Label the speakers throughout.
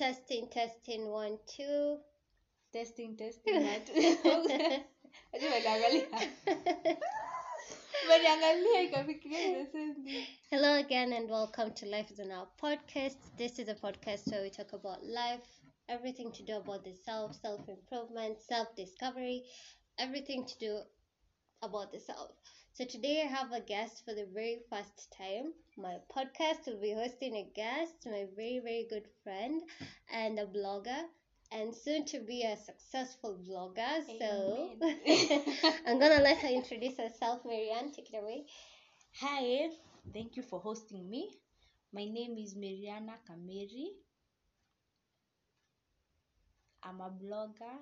Speaker 1: Testing, 1, 2.
Speaker 2: Testing that. Waliangalia ikafikiria the same thing.
Speaker 1: Hello again and welcome to Life is an Hour podcast. This is a podcast where we talk about life, everything to do about the self-improvement, self-discovery, everything to do about the self. So today I have a guest for the very first time. My podcast will be hosting a guest, my very, very good friend and a blogger, and soon to be a successful vlogger. So I'm gonna let her introduce herself. Marianne, take it away.
Speaker 2: Hi, thank you for hosting me. My name is Mariana Kameri. I'm a blogger,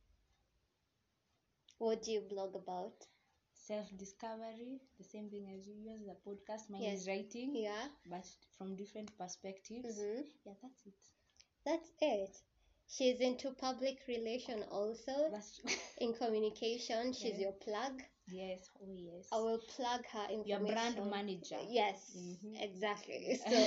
Speaker 1: What do you blog about?
Speaker 2: self-discovery, the same thing as yours, the podcast. Mine
Speaker 1: Yes.
Speaker 2: is writing,
Speaker 1: Yeah.
Speaker 2: but from different perspectives.
Speaker 1: Mm-hmm.
Speaker 2: Yeah, that's it.
Speaker 1: That's it. She's into public relation also.
Speaker 2: That's
Speaker 1: In communication, she's
Speaker 2: Yeah.
Speaker 1: your plug.
Speaker 2: yes, oh yes.
Speaker 1: I will plug her
Speaker 2: Your
Speaker 1: information.
Speaker 2: brand manager.
Speaker 1: Yes,
Speaker 2: Mhm.
Speaker 1: exactly. So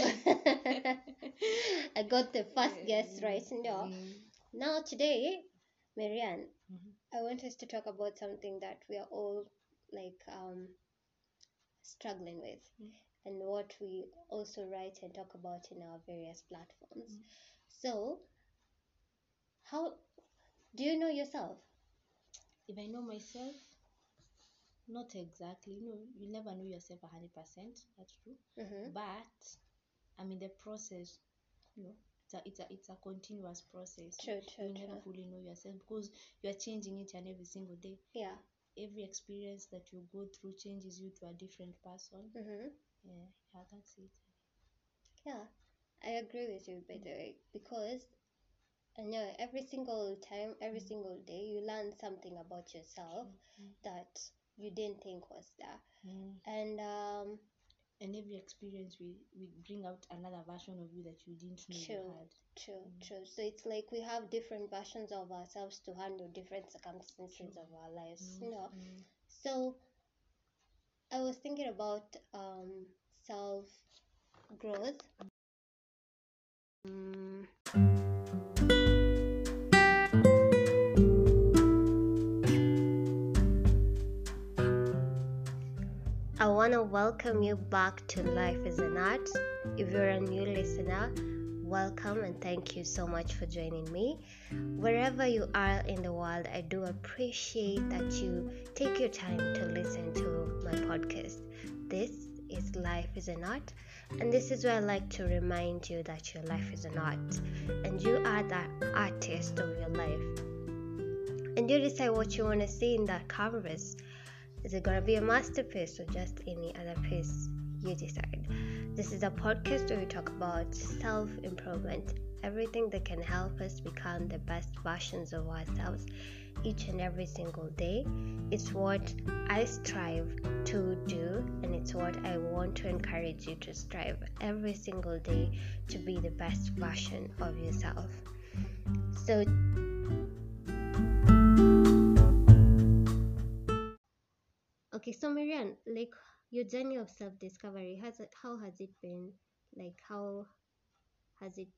Speaker 1: I got the first guest right now. Now today, Marianne,
Speaker 2: Mhm.
Speaker 1: I want us to talk about something that we are all like struggling with, and what we also write and talk about in our various platforms. So, how do you know yourself?
Speaker 2: If I know myself, not exactly. You never know yourself 100%. That's true.
Speaker 1: Mm-hmm.
Speaker 2: But I'm in the process. It's a continuous process.
Speaker 1: True.
Speaker 2: You never fully know yourself because you are changing each and every single day.
Speaker 1: Yeah.
Speaker 2: Every experience that you go through changes you to a different person.
Speaker 1: Mm-hmm.
Speaker 2: Yeah, that's it.
Speaker 1: Yeah, I agree with you, by the way, because I know every single time, every single day, you learn something about yourself that you didn't think was there. And
Speaker 2: And every experience we bring out another version of you that you didn't know you had.
Speaker 1: True. So it's like we have different versions of ourselves to handle different circumstances of our lives, So I was thinking about self growth. I want to welcome you back to Life is an Art. If you're a new listener, welcome and thank you so much for joining me. Wherever you are in the world, I do appreciate that you take your time to listen to my podcast. This is Life is an Art, and this is where I like to remind you that your life is an art, and you are the artist of your life. And you decide what you want to see in that canvas. Is it going to be a masterpiece or just any other piece? You decide. This is a podcast where we talk about self-improvement, everything that can help us become the best versions of ourselves each and every single day. It's what I strive to do, and it's what I want to encourage you to strive every single day to be the best version of yourself. So okay, so Marianne, like your journey of self-discovery, how has it been? Like how has it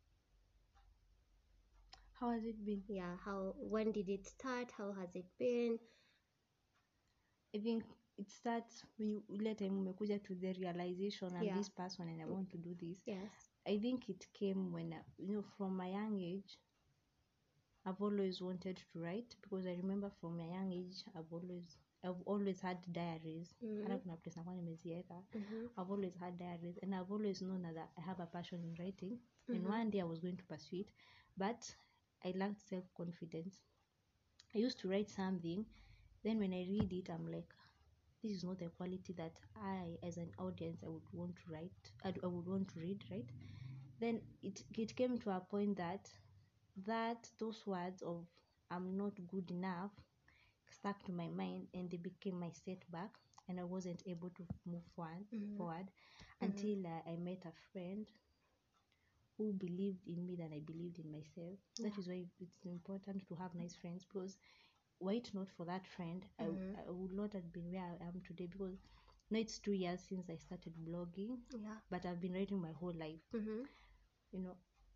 Speaker 2: How has it been?
Speaker 1: Yeah, when did it start? How has it been?
Speaker 2: I think it starts when you later umekuja to the realization I'm this person and I want to do this.
Speaker 1: Yes.
Speaker 2: I think it came when from my young age I've always wanted to write, because I remember from my young age I've always had diaries. Hata kuna place nakuwa nimeziweka. I've always had diaries, and I've always known that I have a passion in writing, and one day I was going to pursue it, but I lacked self-confidence. I used to write something, then when I read it I'm like, this is not the quality that I as an audience I would want to write. I would want to read, right? Then it came to a point that those words of I'm not good enough stuck to my mind, and they became my setback, and I wasn't able to move forward until I met a friend who believed in me than I believed in myself. That is why it's important to have nice friends, because were it not for that friend, I would not have been where I am today, because now it's 2 years since I started blogging, but I've been writing my whole life.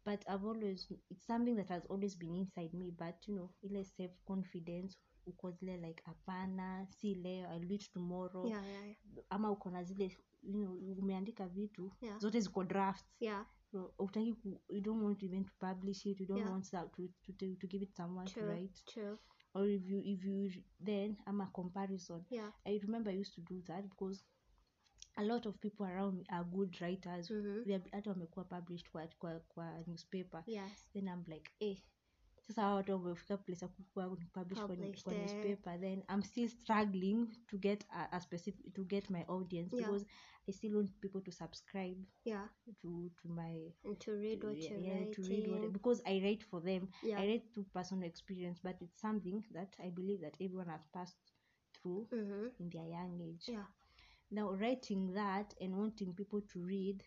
Speaker 2: but it's something that has always been inside me, but ile self confidence uko zile like hapana, si leo, I'll do it tomorrow. Ama uko na zile umeandika vitu zote ziko drafts. So you don't want even to publish it, you don't want to give it someone to write. Or if you then a comparison. I remember I used to do that because a lot of people around me are good writers. Hata wamekuwa published kwa newspaper. Then I'm like sasa watu wamefika place ya kuwa publish kwa newspaper, then I'm still struggling to get a specific, to get my audience, because I still want people to subscribe to my,
Speaker 1: and to read what you're writing.
Speaker 2: To read what, because I write for them. I write through personal experience, but it's something that I believe that everyone has passed through in their young age. Now writing that and wanting people to read,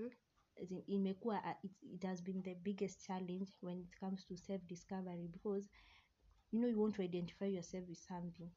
Speaker 2: it has been the biggest challenge when it comes to self-discovery, because you want to identify yourself with something,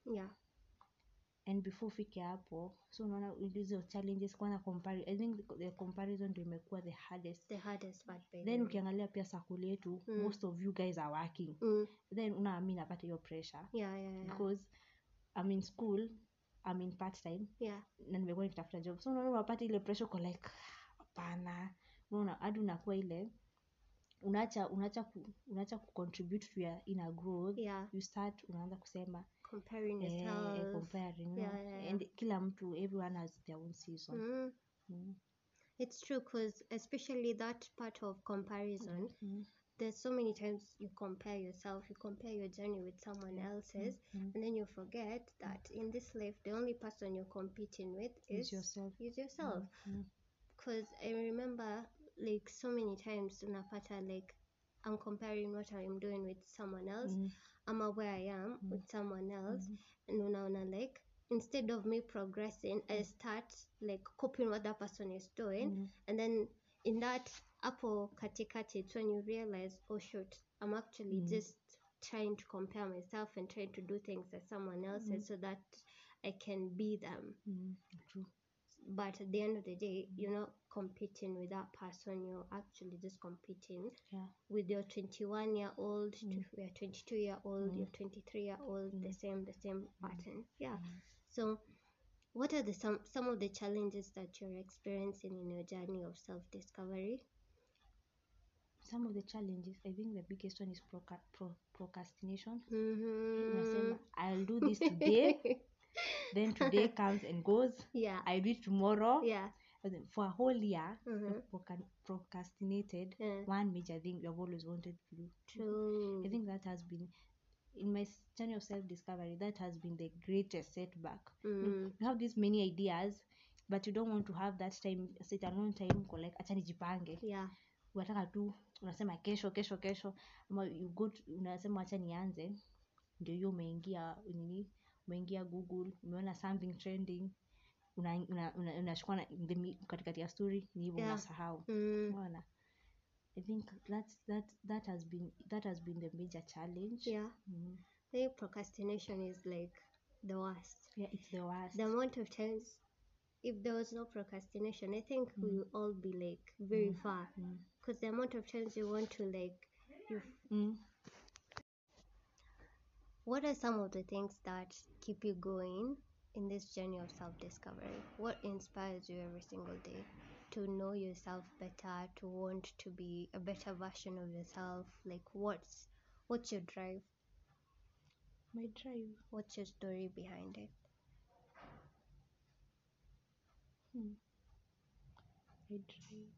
Speaker 2: and before ufike hapo, so unaona hizo challenges, kwanza I think the comparison ndio imekuwa the hardest
Speaker 1: part.
Speaker 2: Then ukiangalia pia circle yetu, most of you guys are working, then mimi napata hiyo pressure, because I'm in school, I'm in part time, na nimekuwa nikitafuta job, so unaona unapata ile pressure uko like hapana, unaona hadi unakuwa ile unaacha ku contribute to your inner growth. You start unaanza kusema
Speaker 1: comparing yourself,
Speaker 2: comparing, and kila mtu, everyone has their own season.
Speaker 1: It's true, because especially that part of comparison, there's so many times you compare yourself, you compare your journey with someone else's, and then you forget that in this life the only person you're competing with is yourself. Because I remember like so many times unapata like I'm comparing what I'm doing with someone else, ama where I am with someone else, and unaona like instead of me progressing, I start like copying what that person is doing, and then in that hapo katikati, it's when you realize, oh shoot, I'm actually just trying to compare myself and trying to do things as someone else's so that I can be them.
Speaker 2: True.
Speaker 1: But at the end of the day, you're not competing with that person, you're actually just competing with your 21-year-old, your 22-year-old, your 23-year-old, the same pattern. So what are some of the challenges that you're experiencing in your journey of self-discovery?
Speaker 2: Some of the challenges, I think the biggest one is procrastination. Unasema I'll do this today, then today comes and goes. I do it tomorrow. For a whole year, procrastinated one major thing you've always wanted to do.
Speaker 1: True.
Speaker 2: I think that has been, in my journey of self-discovery, that has been the greatest setback. You have these many ideas, but you don't want to have that time, sit alone time, like acha nijipange. Unataka tu unasema kesho, ama you go unasema acha nianze, ndio hiyo umeingia Google, umeona something trending, unashukua katikati ya story, ni hivyo unasahau. Unaona, I think that has been the major challenge.
Speaker 1: I think procrastination is like the worst.
Speaker 2: It's the worst.
Speaker 1: The amount of times, if there was no procrastination, I think we would all be like very far, because the amount of times you want to like What are some of the things that keep you going in this journey of self-discovery? What inspires you every single day to know yourself better, to want to be a better version of yourself? Like what's your drive?
Speaker 2: My drive.
Speaker 1: What's your story behind it?
Speaker 2: My drive.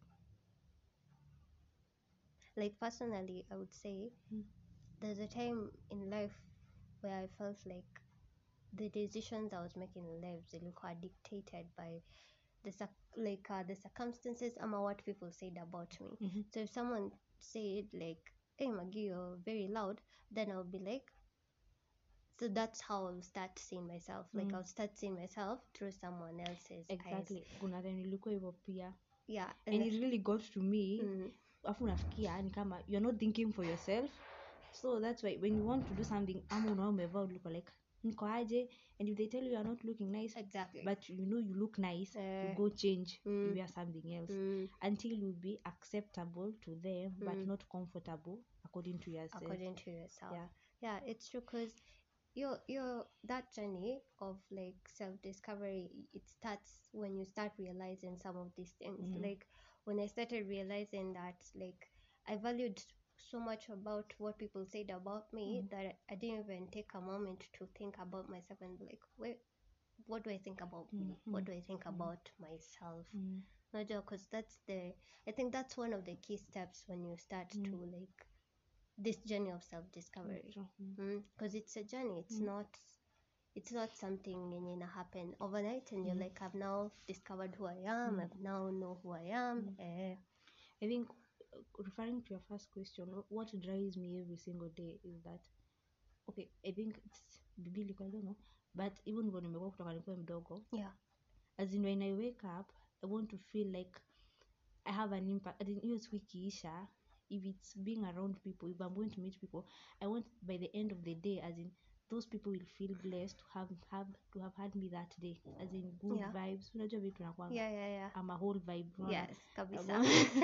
Speaker 1: Like personally, I would say there's a time in life where I felt like the decisions I was making in life were dictated by the circumstances and what people said about me. So if someone said like, "Hey Maggie, you're very loud," then I'll be like, so that's how I'll start seeing myself. Like I'll start seeing myself through someone else's eyes.
Speaker 2: Kuna then nilikuwa hivyo pia.
Speaker 1: And
Speaker 2: it really got to me. Afu nafikia ni kama you're not thinking for yourself. So that's why when you want to do something, ama unaona umevaa uliko like niko aje, and if they tell you are not looking nice,
Speaker 1: Exactly.
Speaker 2: but you know you look nice, you go change, you wear something else, until you be acceptable to them, but not comfortable according to yourself.
Speaker 1: According to yourself.
Speaker 2: Yeah.
Speaker 1: Yeah, it's true, because your that journey of like self-discovery, it starts when you start realizing some of these things. Like when I started realizing that, like, I valued so much about what people said about me that I didn't even take a moment to think about myself and be like, wait, what do I think about me? What do I think about myself? Because I think that's one of the key steps when you start to like this journey of self-discovery, because it's a journey. It's not something yenye ina happen overnight and you're like, I've now discovered who I am, I've now know who I am.
Speaker 2: I think referring to your first question, what drives me every single day is that, okay, I think it's biblical, I don't know, but even when nimekuwa kutoka nikuwa mdogo,
Speaker 1: Yeah.
Speaker 2: as in when I wake up, I want to feel like I have an impact. Hiyo siku ikiisha, if it's being around people, if I'm going to meet people, I want by the end of the day, as in those people will feel blessed to have had me that day, as in good vibes. Unajua vitu nakwanga,
Speaker 1: Yeah.
Speaker 2: I'm a whole vibe.
Speaker 1: Yes, kabisa.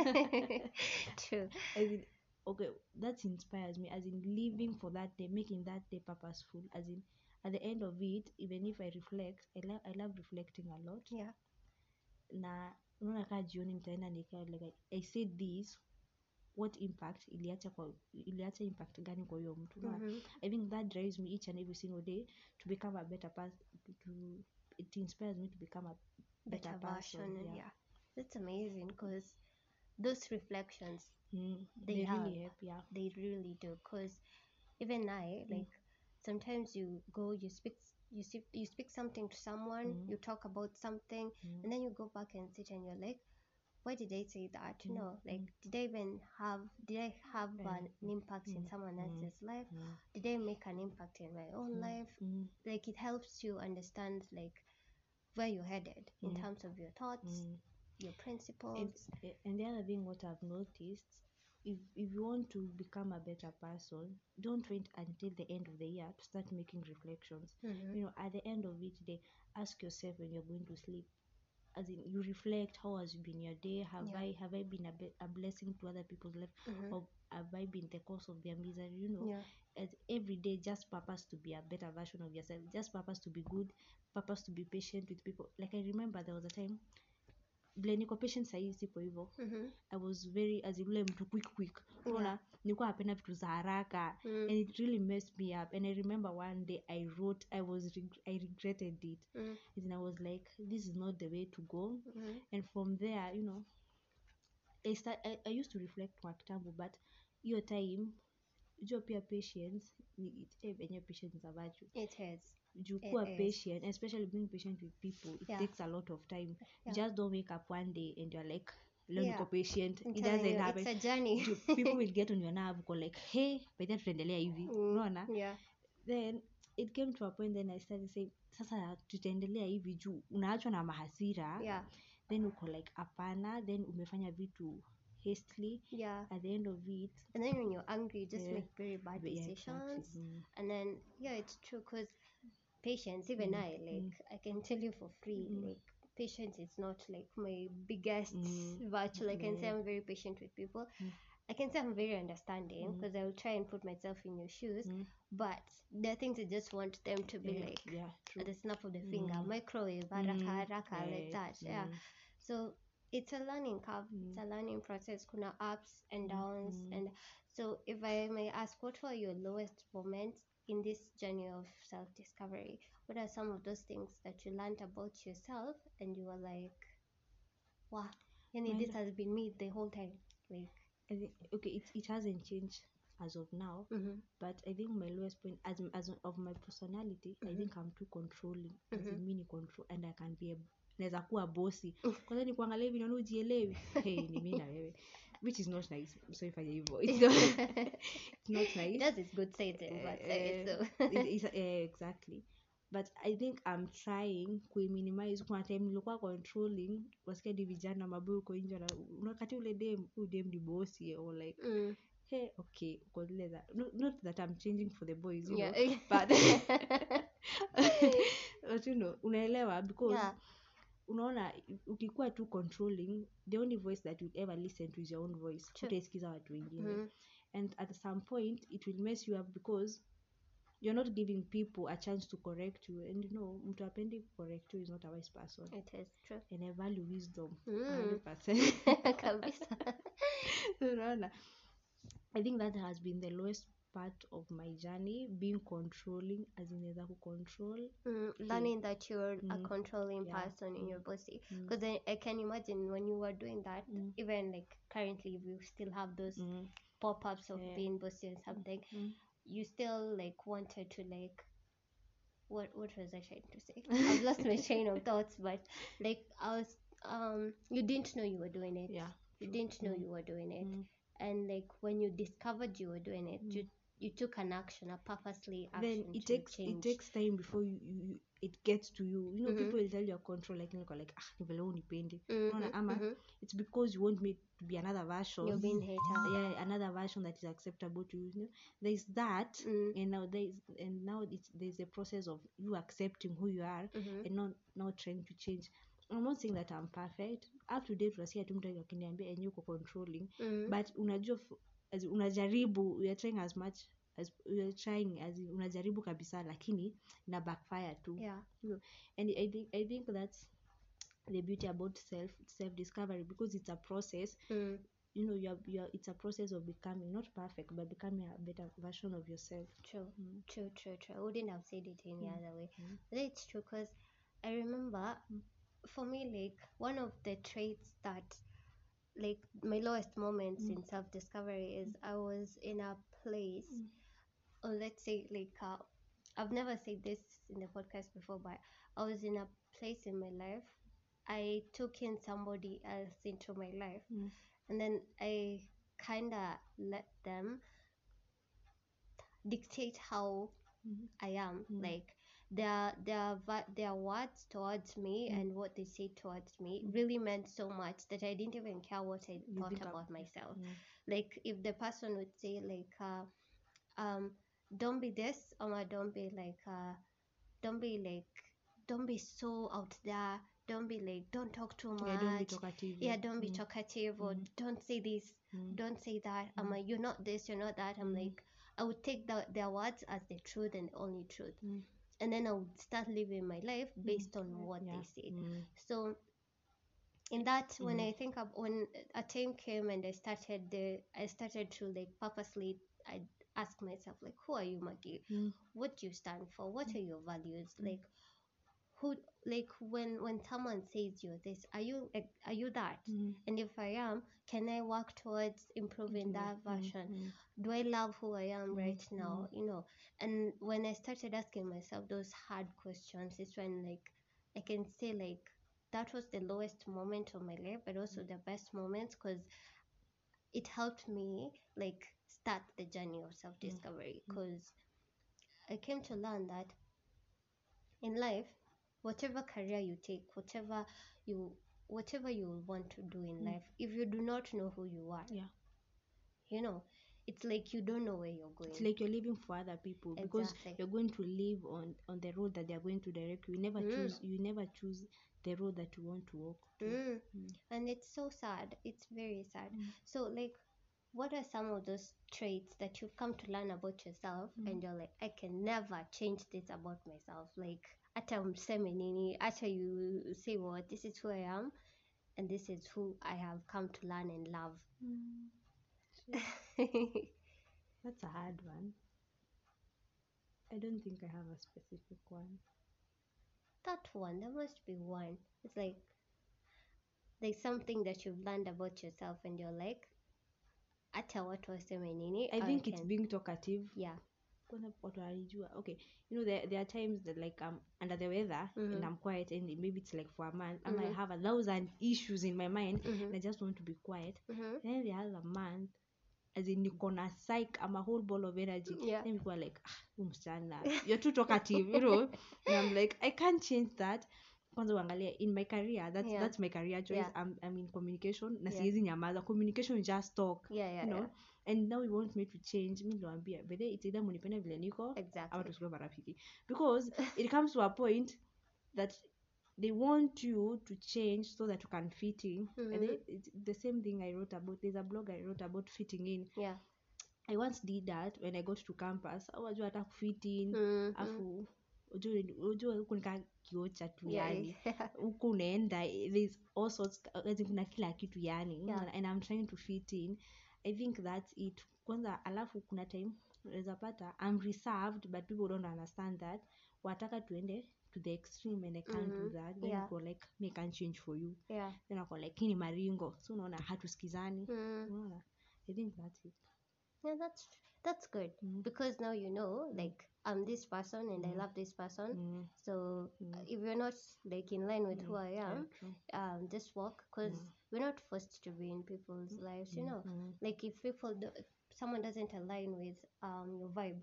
Speaker 1: True.
Speaker 2: As in, okay, that inspires me, as in living for that day, making that day purposeful, as in at the end of it, even if I reflect, I love reflecting a lot.
Speaker 1: Yeah.
Speaker 2: Na unaona kaa jioni nitaenda nika like I said this, what impact iliacha impact gani kwa hiyo mtu. I think that drives me each and every single day to become a better person. It inspires me to become a better person.
Speaker 1: Yeah. That's amazing, because those reflections,
Speaker 2: they really help. Yeah,
Speaker 1: they really do, because even I, like, sometimes you go, you speak something to someone, you talk about something, and then you go back and sit and you're like, why did I say that? No, like, did I have an impact in someone else's life? Did I make an impact in my own life? Like, it helps you understand like where you're headed in terms of your thoughts, your principles.
Speaker 2: And the other thing, what I've noticed, if you want to become a better person, don't wait until the end of the year to start making reflections. You know, at the end of each day, ask yourself when you're going to sleep, as in you reflect, how has been your day? Have I been a blessing to other people's life, or have I been the cause of their misery? You know, as every day, just purpose to be a better version of yourself, just purpose to be good, purpose to be patient with people. Like I remember there was a time vile niko patient sahii sipo hivyo. I was very as ule mtu quick unaona, nilikuwa napenda vitu za haraka, and it really messed me up. And I remember one day I wrote, I regretted it, and I was like, this is not the way to go. And from there, you know, I used to reflect kwa kitambo, but hiyo time jua pia patience venye patience is a virtue.
Speaker 1: It is.
Speaker 2: You kuwa patient, especially being patient with people, it takes a lot of time. You just don't wake up one day and you're like, niko patient. It doesn't happen.
Speaker 1: It's a journey.
Speaker 2: People will get on your nerve, go like, hey, by then tutaendelea hivi, unaona? Then it came to a point, then I started saying, sasa tutaendelea hivi juu unaachwa na mahasira. Then uko like hapana, then umefanya vitu hastily. At the end of it,
Speaker 1: and then when you're angry, you just make very bad decisions. Exactly. And then it's true, because patience, even I can tell you for free, like, patience is not like my biggest virtue. Like, I can say I'm very patient with people. I can say I'm very understanding, because I will try and put myself in your shoes, but there are things I just want them to be like at the snap of the finger, microwave, haraka, like that. So it's a learning curve. It's a learning process. Kuna ups and downs. And so if I may ask, what were your lowest moments in this journey of self-discovery? What are some of those things that you learned about yourself and you were like, wow, this has been me the whole time? Like,
Speaker 2: I think, okay, it hasn't changed as of now, but I think my lowest point as of my personality, I think I'm too controlling. As in mini control, and I can be naweza kuwa bossy. Kwanza ni kuangalia hivi naona ujielewi. Hey, ni mimi na wewe. Which is not nice. So if I hivyo, it's not nice.
Speaker 1: It does its good side and bad side. So
Speaker 2: exactly. But I think I'm trying kuiminimize. Kuna time nilikuwa controlling, wasikia di vijana maboyo uko nje na unakati ule dem ni bossy, or like hey, okay, not that I'm changing for the boys, you know, but But unaelewa, because
Speaker 1: Yeah.
Speaker 2: unaona ukikuwa too controlling, the only voice that you'll ever listen to is your own voice.
Speaker 1: True.
Speaker 2: Utaisikiza watu wengine.
Speaker 1: Mhm.
Speaker 2: And at some point it will mess you up, because you're not giving people a chance to correct you. And mtu apendi correct you is not a wise person.
Speaker 1: It is true.
Speaker 2: And I value wisdom 100%.
Speaker 1: Kabisa.
Speaker 2: Unaona, I think that has been the lowest part of my journey, being controlling, as inaweza kucontrol.
Speaker 1: Learning that you're a controlling
Speaker 2: Yeah.
Speaker 1: person in your body, because I can imagine when you were doing that, even like currently we still have those pop-ups of being bossy and something, you still like wanted to like, what was I trying to say? I've lost my train of thoughts, but like I was you didn't know you were doing it.
Speaker 2: Yeah,
Speaker 1: You didn't know you were doing it. And like when you discovered you were doing it, you took an action, a purposely action.
Speaker 2: Then it
Speaker 1: change.
Speaker 2: takes time before you it gets to you. People will tell you control, like like vile unipendi. Unaona, ama it's because you want me to be another version.
Speaker 1: You're being hater.
Speaker 2: Yeah, another version that is acceptable to you. There's that, and now there's a process of you accepting who you are and not trying to change. I'm not saying that I'm perfect. Up to date tunasikia tu mtu akiniambia enyewe uko controlling, but unajua unajaribu, we are trying as much as we are trying, as unajaribu kabisa, lakini na backfire too.
Speaker 1: Yeah.
Speaker 2: And I think that's the beauty about self discovery, because it's a process. You're it's a process of becoming not perfect, but becoming a better version of yourself.
Speaker 1: True. I wouldn't have said it any other way. But it's true, because I remember for me, like one of the traits that like my lowest moments in self-discovery is I was in a place, or let's say like I've never said this in the podcast before, but I was in a place in my life, I took in somebody else into my life, and then I kind of let them dictate how I am. Like their words towards me and what they say towards me really meant so much that I didn't even care what I thought about myself. Like if the person would say like don't be this, or don't be so out there, don't be like, don't talk too much,
Speaker 2: don't be talkative.
Speaker 1: Don't be talkative, or don't say this, don't say that, you're not this, you're not that. I'm like, I would take their words as the truth and the only truth, and then I would start living my life based on what they said. So in that, when I think of when a time came and I started to like purposely, I ask myself like, who are you, Maggie? What do you stand for? What are your values? Like who, like when someone says you're this, are you that? And if I am, can I work towards improving that version? Do I love who I am right now? And when I started asking myself those hard questions, it's when like I can say like that was the lowest moment of my life, but also the best moments, because it helped me like start the journey of self-discovery, because I came to learn that in life, whatever career you take, whatever you want to do in life, if you do not know who you are, it's like you don't know where you're going.
Speaker 2: It's like you're living for other people, because you're going to live on the road that they're going to direct you. You never choose the road that you want to walk to.
Speaker 1: And it's so sad. It's very sad. So like, what are some of those traits that you've come to learn about yourself and you're like, I can never change this about myself? Like, ata mseme nini, ata you say what, this is who I am, and this is who I have come to learn and love.
Speaker 2: That's a hard one. I don't think I have a specific one.
Speaker 1: That one, there must be one. It's like something that you've learned about yourself and you're like, ata watu waseme nini.
Speaker 2: I think it's being talkative.
Speaker 1: Yeah.
Speaker 2: Okay, there are times that like I'm under the weather and I'm quiet, and maybe it's like for a month, and I have 1,000 issues in my mind, and I just want to be quiet. And then the other month, as in niko na psych, I'm a whole ball of energy. Then people are like, msichana, you're too talkative, and I'm like, I can't change that. kwanza uangalie in my career, that's my career choice. I'm in communication na siwezi nyamaza. Communication is just talk, you know. And now you want me to change. Mimi niwaambia whether it's either mnipende vile niko ama tusikue marafiki, because it comes to a point that they want you to change so that you can fit in. And it's the same thing I wrote about. There's a blog I wrote about fitting in. I once did that when I got to campus. Wajua hata kufit in afu ujue huku nika kiocha tu yani huku unaenda there's all sorts, kuna kila kitu yani and I'm trying to fit in. I think that's it. Kwanza alafu kuna time unaweza pata I'm reserved but people don't understand that wataka tuende to the extreme and I can't do that. Then you go like me can't change for you. Then I go like kini maringo, so unaona hatusikizani. Unaona, I think that's it.
Speaker 1: That's good, because now you know, like, I'm this person and I love this person. So if you're not like in line with who I am, just walk, because we're not forced to be in people's lives, you know. Like if someone doesn't align with your vibe,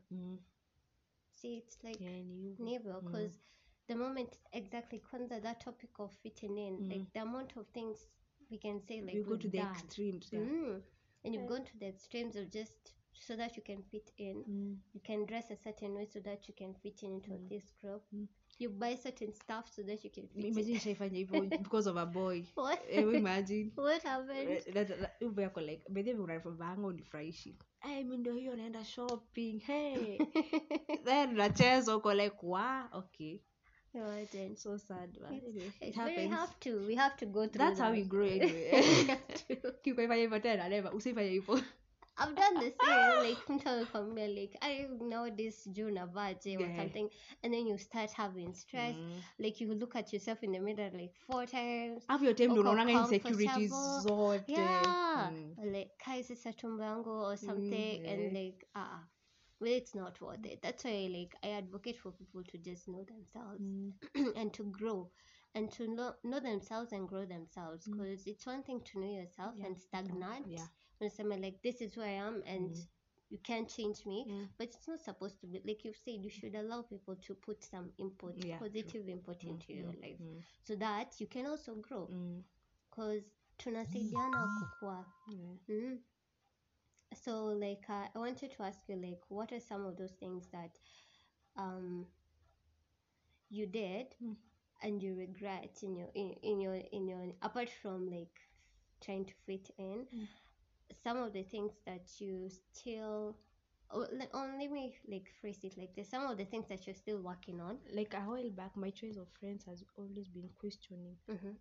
Speaker 1: see, it's like never, because the moment exactly kwanza that topic of fitting in, like the amount of things we can say, like
Speaker 2: we go to the extremes,
Speaker 1: and you've gone to the extremes of just so that you can fit in. You can dress a certain way so that you can fit into this group. You buy certain stuff so that you can fit
Speaker 2: imagine shaifanya hivyo because of a boy.
Speaker 1: What?
Speaker 2: Imagine
Speaker 1: what happened?
Speaker 2: Uve yako like bedhe unafanya unifurahishi. Mimi ndio hiyo naenda shopping. Hey. Then unacheza uko like okay. So sad, but anyway, it happens.
Speaker 1: We have to go through
Speaker 2: that's how we grow anyway. Kifanya hivyo tena never usifanye hivyo.
Speaker 1: I've done the same, like mtu kwambia like I know this June abaje or something, and then you start having stress, like you look at yourself in the mirror like 4 times.
Speaker 2: Have your time unaona insecurities zote.
Speaker 1: Like kaisi sa tumbo yangu or something, and like well, it's not worth it. That's why like I advocate for people to just know themselves and to grow and to know themselves and grow themselves, because it's one thing to know yourself and stagnate. Like this is who I am and you can't change me, but it's not supposed to be like you've said. You should allow people to put some input, positive input into your life, so that you can also grow, because tunasaidiana kukua. So like I wanted to ask you, like, what are some of those things that you did and you regret in your apart from like trying to fit in, some of the things that you still let me like phrase it like this, some of the things that you're still working on.
Speaker 2: Like a while back, my choice of friends has always been questioning.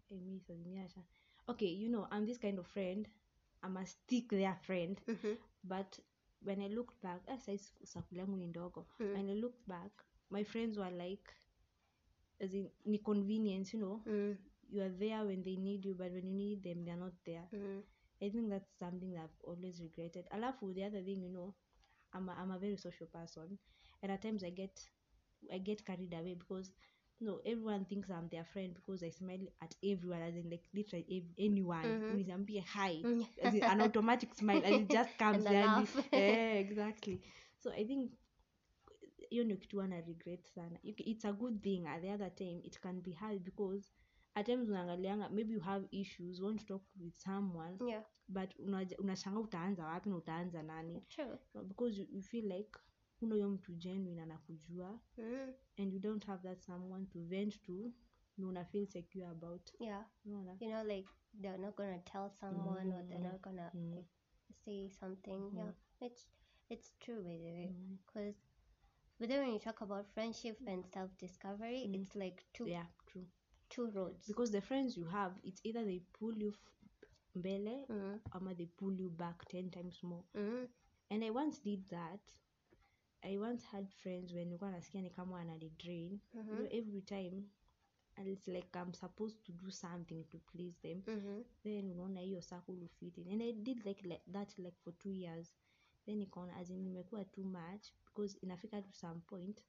Speaker 2: Okay, you know, I'm this kind of friend, I'm a stick there friend, but when I looked back, when I looked back, my friends were like, as in ni convenience, you know, you are there when they need you, but when you need them, they're not there. I think that's something that I've always regretted. Alafu, the other thing, you know, I'm a very social person, and at times I get carried away, because you know, everyone thinks I'm their friend because I smile at everyone, as in like literally anyone. Hi, as in an automatic smile, and it just comes there. Exactly. So I think hiyo ndio kitu wana regret sana. It's a good thing. At the other time it can be hard, because at times unaangalianga maybe you have issues, want to talk with someone, but unashanga utaanza wapi na utaanza nani. Because you feel like huyo mtu genuine anakujua, and you don't have that someone to vent to, na una feel secure about.
Speaker 1: You know, like they're not gonna tell someone or they're not gonna like, say something. It's true, by the way, because but then when you talk about friendship and self-discovery, it's like two roads,
Speaker 2: because the friends you have, it's either they pull you mbele or they pull you back 10 times more. And I once did that. I once had friends when nilikuwa nasikia ni kama wananidrain, you know, every time, and it's like I'm supposed to do something to please them. Then unaona hiyo circle fit in, and I did like that like for 2 years. Then nikaona as in nimekuwa too much, because inafika to some point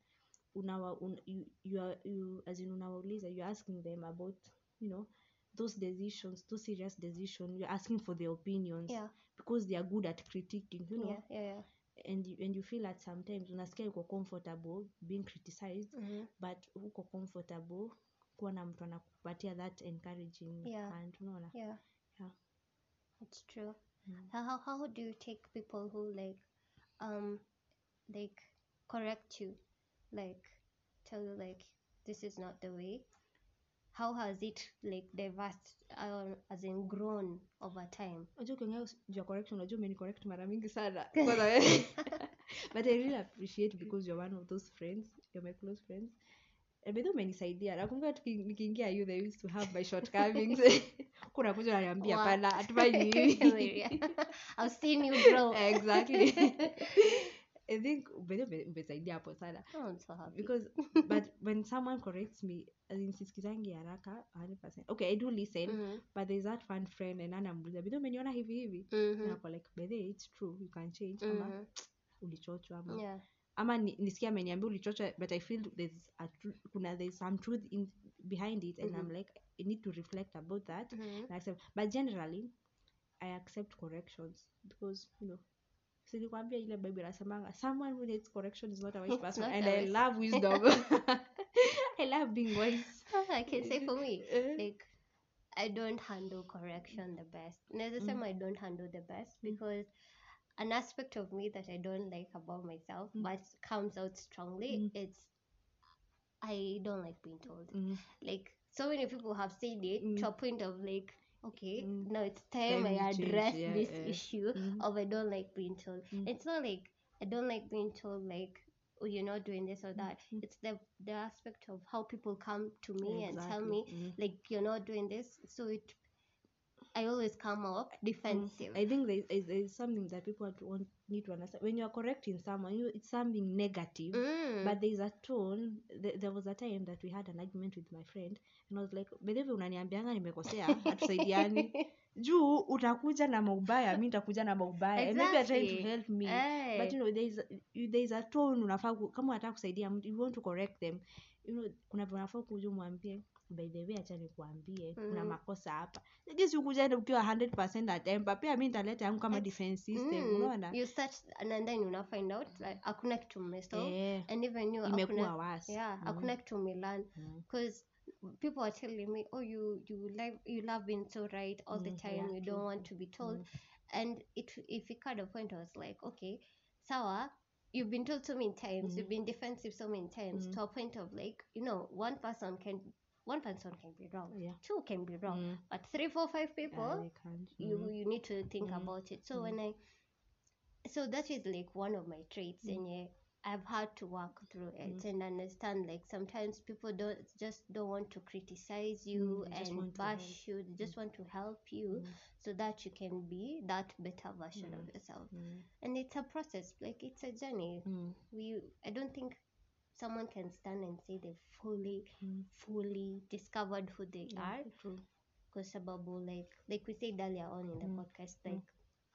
Speaker 2: unawauliza, you're asking them about, you know, those decisions, those serious decisions, you're asking for their opinions, because they are good at critiquing, you know. And you feel that sometimes unasikia uko comfortable being criticized, but uko comfortable kuwa na mtu anakupatia that encouraging hand, unaona.
Speaker 1: Yeah, it's true. How do you take people who like correct you, like tell you like this is not the way? How has it like diverse as in grown over time?
Speaker 2: Unajua ukiongea juu ya correction, unajua umenicorrect mara mingi sana kwanza wewe. But I really appreciate because you're one of those friends, you're my close friends. Bedhi umenisaidia. Nakumbuka nikiingia you they used to have my shortcomings. Kuna kuja ananiambia pana hatufanyi hivi.
Speaker 1: I've seen you grow.
Speaker 2: Exactly. I think bedhi umesaidia hapo sana.
Speaker 1: I'm so happy.
Speaker 2: Because but when someone corrects me, as in sisikizangi haraka 100%. Okay, I do listen, but there's that one friend and anamuuliza bedhi umeniona hivi. And I'm like bedhi it's true, you can change. Ama ulichochwa ama ama nisikia ameniambia ulichocha, but I feel there's some truth behind it, and I'm like I need to reflect about that. But generally I accept corrections because silikwambia ile Bible inasemanga someone who needs correction is not a wise person, and I love wisdom. I love being wise.
Speaker 1: I can say for me like I don't handle correction the best. Necessarily I don't handle the best because an aspect of me that I don't like about myself but comes out strongly, it's I don't like being told. Like so many people have said it to a point of like, okay, now it's time I address this issue of I don't like being told. It's not like I don't like being told like, oh, you're not doing this or that. It's the aspect of how people come to me and tell me like you're not doing this, so I always come up defensive.
Speaker 2: I think there's something that people need to understand. When you're correcting someone, it's something negative, but there's a tone. There was a time that we had an argument with my friend, and I was like, "Bedhevi unaniambianga nimekosea, hatusaidiani. Juu utakuja na maubaya, mimi nitakuja na maubaya." And maybe you're trying to help me, but there's a tone unafaa kama unataka kusaidia mtu, you want to correct them. Kuna vile unafaa kuja umwambie, by the way acha nikuambie kuna makosa hapa. Sisi ukuja ukiwa 100% atempa, pia mimi nitaleta yangu kama defense system, unaona?
Speaker 1: You start and then you find out like hakuna kitu mmesolve, and even you
Speaker 2: imekuwa worse.
Speaker 1: Hakuna kitu umelearn because people are telling me, oh, you love being so right all the time, you don't want to be told. And if it kind of point, I was like, okay, sawa, you've been told so many times, you've been defensive so many times, to a point of like, one person can be wrong, two can be wrong, but 3, 4, 5 people, you need to think about it. So so that is like one of my traits, and I've had to work through it and understand like sometimes people don't want to criticize you and bash you. They just want to help you so that you can be that better version of yourself. And it's a process, like it's a journey. I don't think someone can stand and say they've fully discovered who they are. Because sababu like we said earlier on in the podcast, like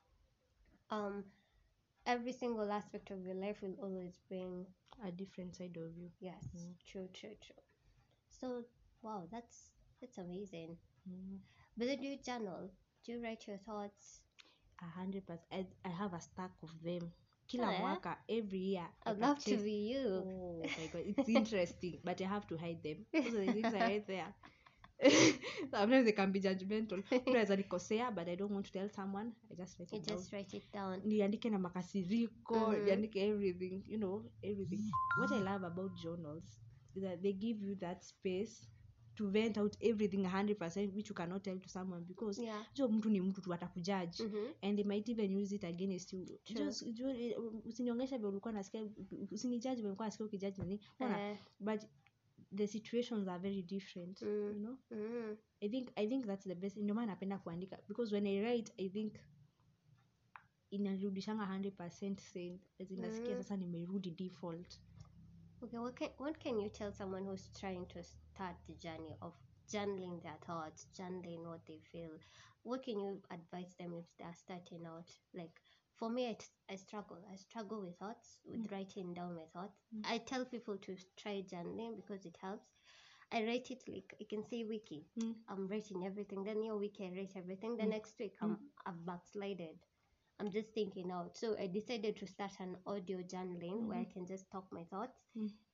Speaker 1: every single aspect of your life will always bring
Speaker 2: a different side of you.
Speaker 1: Yes, true. So wow, that's amazing. But then do you journal? Do you write your thoughts?
Speaker 2: 100%. I have a stack of them. Kila mwaka, every year.
Speaker 1: I'd love to be you.
Speaker 2: Oh my god, it's interesting, but I have to hide them. Those are the things I write there. Sometimes they can be judgmental. Unaweza nikosea, but I don't want to tell someone. I just write it down.
Speaker 1: Just write it down.
Speaker 2: Niandike na makasiriko, niandike everything, everything. What I love about journals is that they give you that space to vent out everything 100%, which you cannot tell to someone because mtu ni mtu tu atakujudge, and they might even use it against you. Usinionyesha vile ulikuwa nasikia, usinijudge vile ulikuwa nasikia ukijudge nini. But the situations are very different, I think that's the best. Ndio maana napenda kuandika because when I write, I think inarudishanga 100% sane, as in nasikia sasa nimerudi default.
Speaker 1: Okay, what can you tell someone who's trying to start the journey of journaling their thoughts, journaling what they feel? What can you advise them if they're starting out? Like for me, I struggle with thoughts, with writing down my thoughts. I tell people to try journaling because it helps. I write it like I can say wiki. I'm writing everything. Then your week I write everything. The next week I've backslided. I'm just thinking out. So I decided to start an audio journaling where I can just talk my thoughts. But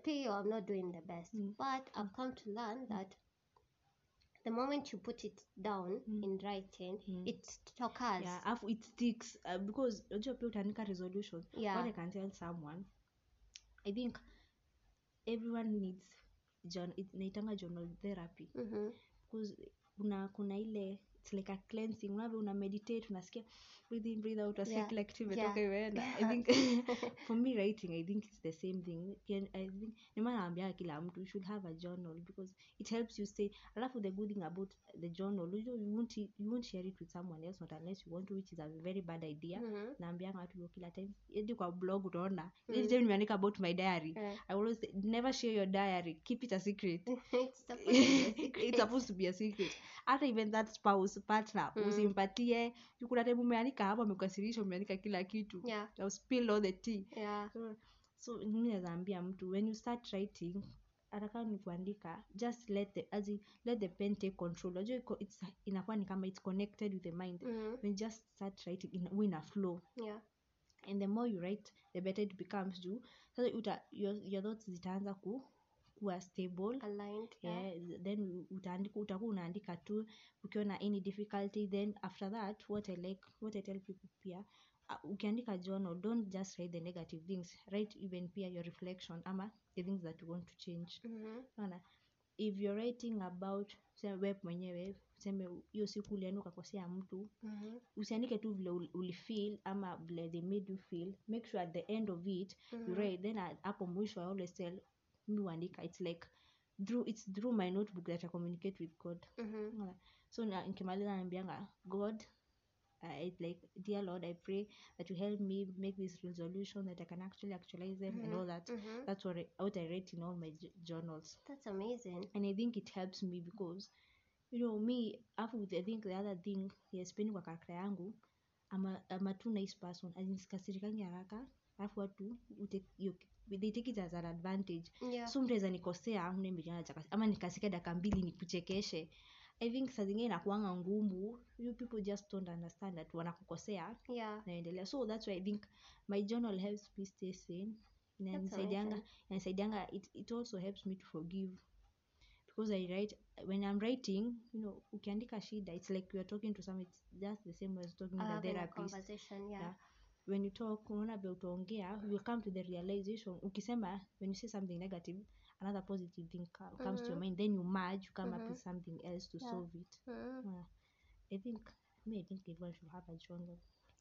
Speaker 1: PO, I'm not doing the best. But I've come to learn that the moment you put it down in writing, it occurs.
Speaker 2: Yeah, it sticks because unajua pia utaandika resolutions.
Speaker 1: Yeah.
Speaker 2: What I can tell someone, I think everyone needs naitanga journal therapy. Because kuna ile, it's like a cleansing. Una meditate, unasikia breathe in, breathe out, unasikia kila kitu imetoka imeenda. I think for me writing, I think it's the same thing. I think nima naambia kila mtu you should have a journal because it helps you stay. Alafu the good thing about the journal, you won't share it with someone else, not unless you want to, which is a very bad idea. Naambia watu kila time hadi kwa blog utaona ile time nimeandika about my diary. I always say, never share your diary, keep it a secret. It's supposed to be a secret. Hata even that spouse partner usimpatie. Kuna time umeandika hapo amekasirisha, umeandika kila kitu. I'll spill all the tea. So mimi naambia mtu when you start writing, hata kama ni kuandika, just let the pen take control. Unajua it's inakuwa ni kama it's connected with the mind. When you just start writing in a flow. And the more you write, the better it becomes. So your thoughts zitaanza kuwa stable,
Speaker 1: aligned.
Speaker 2: Then utakuwa unaandika tu ukiwa na any difficulty. Then after that, what I tell people pia, ukiandika journal, don't just write the negative things, write even pia your reflection ama the things that you want to change. If you're writing about wewe mwenyewe, sema hiyo siku ulienda ukakosea mtu, usiandike tu vile ulifeel ama vile they made you feel. Make sure at the end of it you write. Then hapo mwisho I always tell me uandika, it's like through my notebook that I communicate with God. So nikimaliza naambianga God, like, dear Lord, I pray that you help me make this resolution, that I can actually actualize them and all that. That's what I write in all my journals.
Speaker 1: That's amazing.
Speaker 2: And I think it helps me because me, I think the other thing sipendi kwa character yangu, I'm a too nice person. Sikasirikangi haraka, alafu watu they take it as an advantage. So mtu aweza nikosea ama nikasika dakika 2 nikuchekeshe. I think saa zingine inakuanga ngumu. You people just don't understand that wanakukosea. Naendelea. So that's why I think my journal helps me stay sane. Inanisaidianga, it also helps me to forgive. Because I write, when I'm writing, ukiandika shida, it's like you're talking to someone. It's just the same as talking to a therapist.
Speaker 1: Conversation,
Speaker 2: When you talk, unaona vile utaongea, you will come to the realization. Ukisema, when you say something negative, another positive thing comes to your mind. Then you merge, you come up with something else to solve it. I think everyone should have a journal.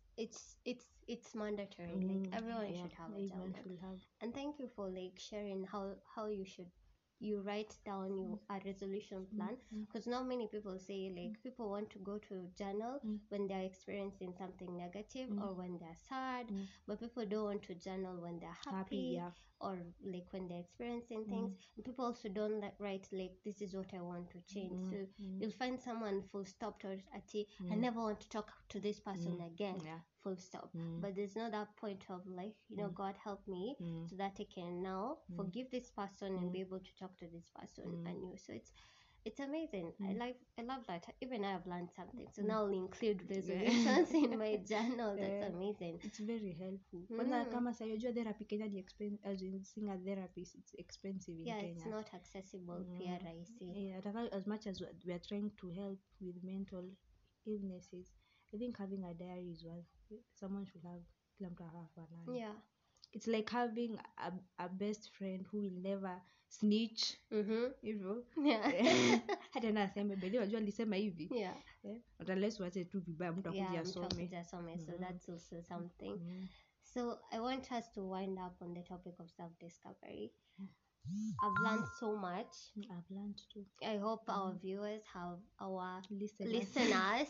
Speaker 1: It's mandatory. Like everyone should have a journal. And thank you for like sharing how you write down a resolution plan, because not many people say like people want to go to journal when they're experiencing something negative or when they're sad, but people don't want to journal when they're happy or like when they're experiencing things. And people also don't write like, this is what I want to change. So you'll find someone full stop or I never want to talk to this person again. Full stop. But there's not that point of like, God help me so that I can now forgive this person and be able to talk to this person anew. So it's amazing. I love that. Even I have learned something. So now I'll include resolutions in my journal. That's amazing.
Speaker 2: It's very helpful. Kwanza kama sasa unajua therapy Kenya ni expensive, as in seeing a therapist, it's expensive in Kenya.
Speaker 1: It's not accessible pia rahisi.
Speaker 2: As much as we are trying to help with mental illnesses, I think having a diary is what someone should have. Kila mtu have. It's like having a best friend who will never snitch. Hivyo. Hata na aseme beli wajua alisema hivi. Unless wache tu vibaya mtu akuje asome.
Speaker 1: So that's also something. So I want us to wind up on the topic of self-discovery. I've learned so much.
Speaker 2: I've learned too.
Speaker 1: I hope our viewers our listeners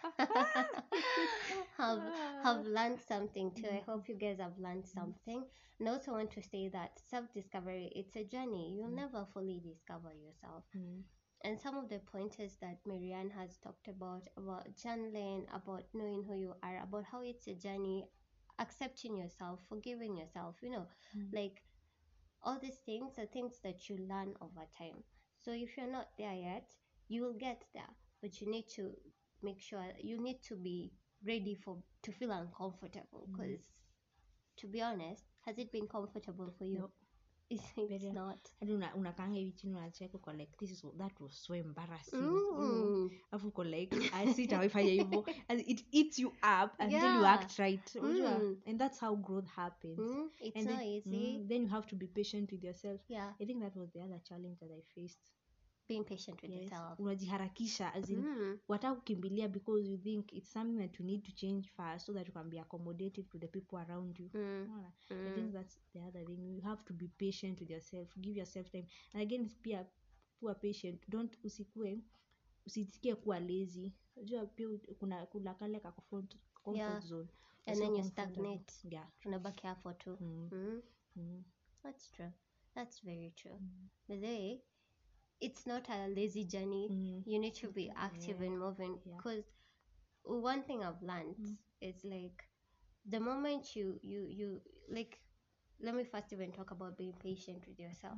Speaker 1: have learned something too. I hope you guys have learned something. And I also want to say that self-discovery, it's a journey. You'll never fully discover yourself. And some of the pointers that Marianne has talked about journaling, about knowing who you are, about how it's a journey, accepting yourself, forgiving yourself, like all these things are things that you learn over time. So if you're not there yet, you will get there. But you need to make sure, you need to be ready to feel uncomfortable. Because to be honest, has it been comfortable for you?
Speaker 2: No.
Speaker 1: It's not.
Speaker 2: hadi unakaanga hivi chini unacheka uko like that was so embarrassing afu uko like sitawaifanya hivyo it eats you up until you act right. And that's how growth happens.
Speaker 1: It's
Speaker 2: and
Speaker 1: not
Speaker 2: then,
Speaker 1: easy.
Speaker 2: then you have to be patient with yourself.
Speaker 1: Yeah,
Speaker 2: I think that was the other challenge that I faced.
Speaker 1: being patient with yourself.
Speaker 2: Unajiharakisha as in wataka kukimbilia because you think it's something that you need to change fast so that you can be accommodative to the people around you. I think that's the other thing. You have to be patient with yourself, give yourself time. And again, pia kuwa patient, don't usitikie kuwa lazy. Unajua pia kuna kale ka comfort zone
Speaker 1: and then you stagnate. Unabaki hapo tu. That's true. That's very true. But it's not a lazy journey. You need to be active and moving, because one thing I've learned is like the moment you like, let me first even talk about being patient with yourself.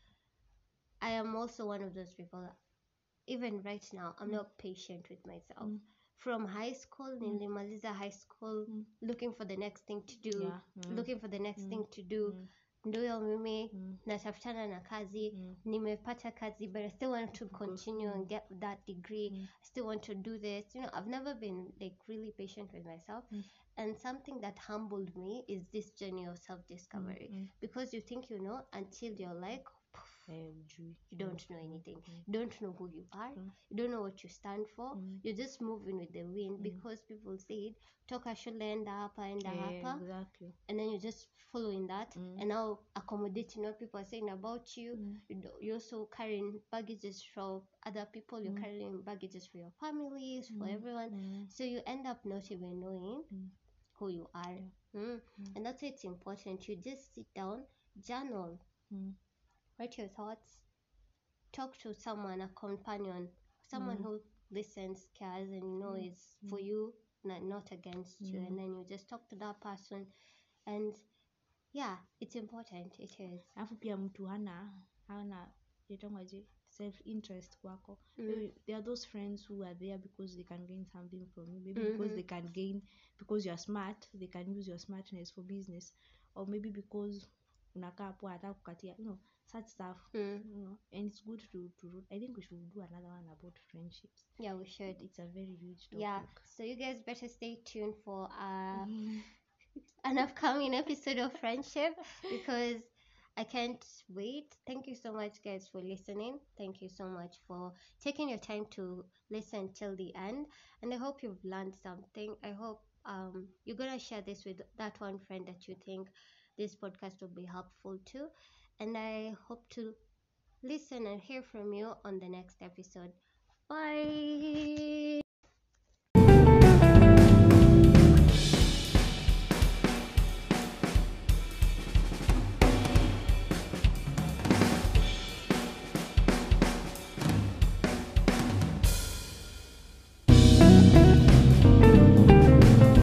Speaker 1: I am also one of those people that, even right now, I'm not patient with myself. From high school, nilimaliza high school, looking for the next thing to do, looking for the next thing to do. Ndio mimi natafutana na kazi, nimepata kazi, but I still want to continue and get that degree. I still want to do this. I've never been like really patient with myself. And something that humbled me is this journey of self-discovery, because you think you know until you're like, you don't know anything. You don't know who you are. You don't know what you stand for. You're just moving with the wind because people said toka shule enda hapa enda hapa.
Speaker 2: Exactly.
Speaker 1: And then you're just following that and now accommodating what people are saying about you. You're also carrying baggages from other people. You're carrying baggages for your families, for everyone. So you end up not even knowing who you are. And that's why it's important. You just sit down, journal, write your thoughts, talk to someone, a companion, someone who listens, cares, and is for you, not against you. And then you just talk to that person. And yeah, it's important. It is.
Speaker 2: Alafu pia mtu hana yaitangwaje self interest kwako. There are those friends who are there because they can gain something from you, maybe because they can gain, because you are smart, they can use your smartness for business, or maybe because unakaa hapo hata kukatia, such stuff. And it's good to I think we should do another one about friendships.
Speaker 1: Yeah, we should.
Speaker 2: It's a very huge topic.
Speaker 1: Yeah, so you guys better stay tuned for an upcoming episode of friendship, because I can't wait. Thank you so much, guys, for listening. Thank you so much for taking your time to listen till the end. And I hope you've learned something. I hope you're gonna share this with that one friend that you think this podcast will be helpful to. And I hope to listen and hear from you on the next episode. Bye.